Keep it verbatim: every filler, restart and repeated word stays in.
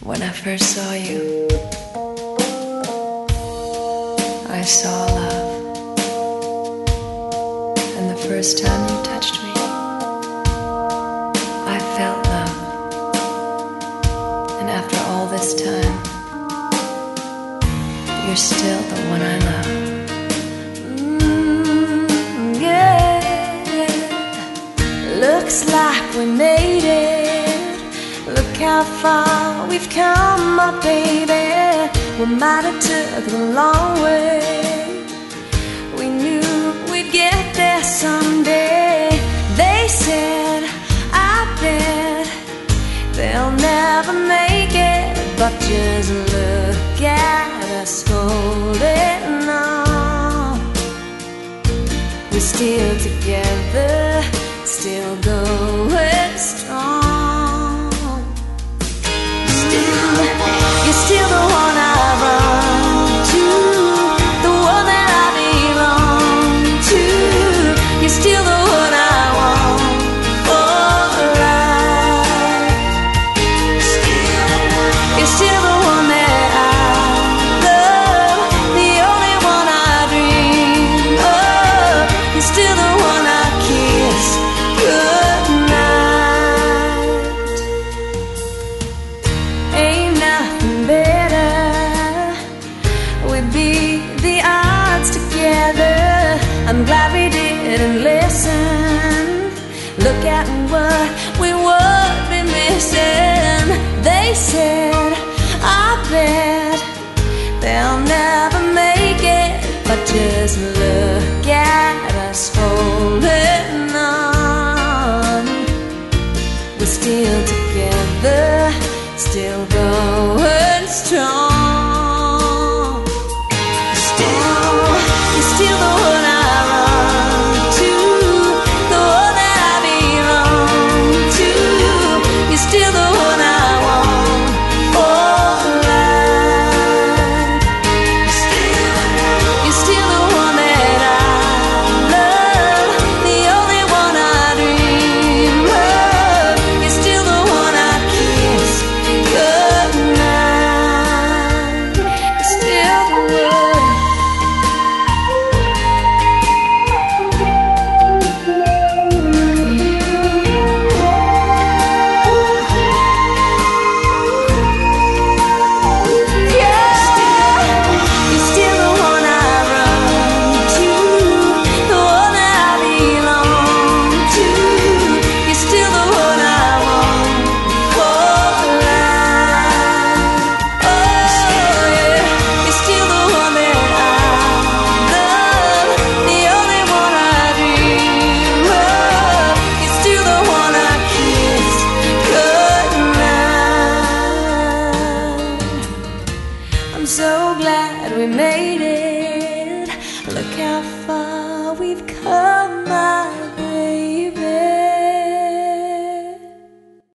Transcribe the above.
When I first saw you, I saw love. And the first time you touched me, I felt love. And after all this time, you're still the one I love. Mm, yeah. Looks like we made it. Look how far we've come, my baby. We might have took the long way. We knew we'd get there someday. They said, I bet they'll never make it. But just look at us holding on. We're still together, still going strong. You're still the one I run to, the one that I belong to. You're still the one I want for life. You're still the one that I love, the only one I dream of. You're still the one I kiss goodnight. Ain't nothing better. We beat the odds together. I'm glad we didn't listen. Look at what we would be missing. They said, I bet they'll never make it. But just look at us holding on. We're still together, still going strong. Still, you're still the one I run to, the one that I belong to. You're still the one I want for life. You're still the one that I love, the only one I dream of. You're still the one I kiss goodnight. You're still the one. I'm so glad we made it. Look how far we've come.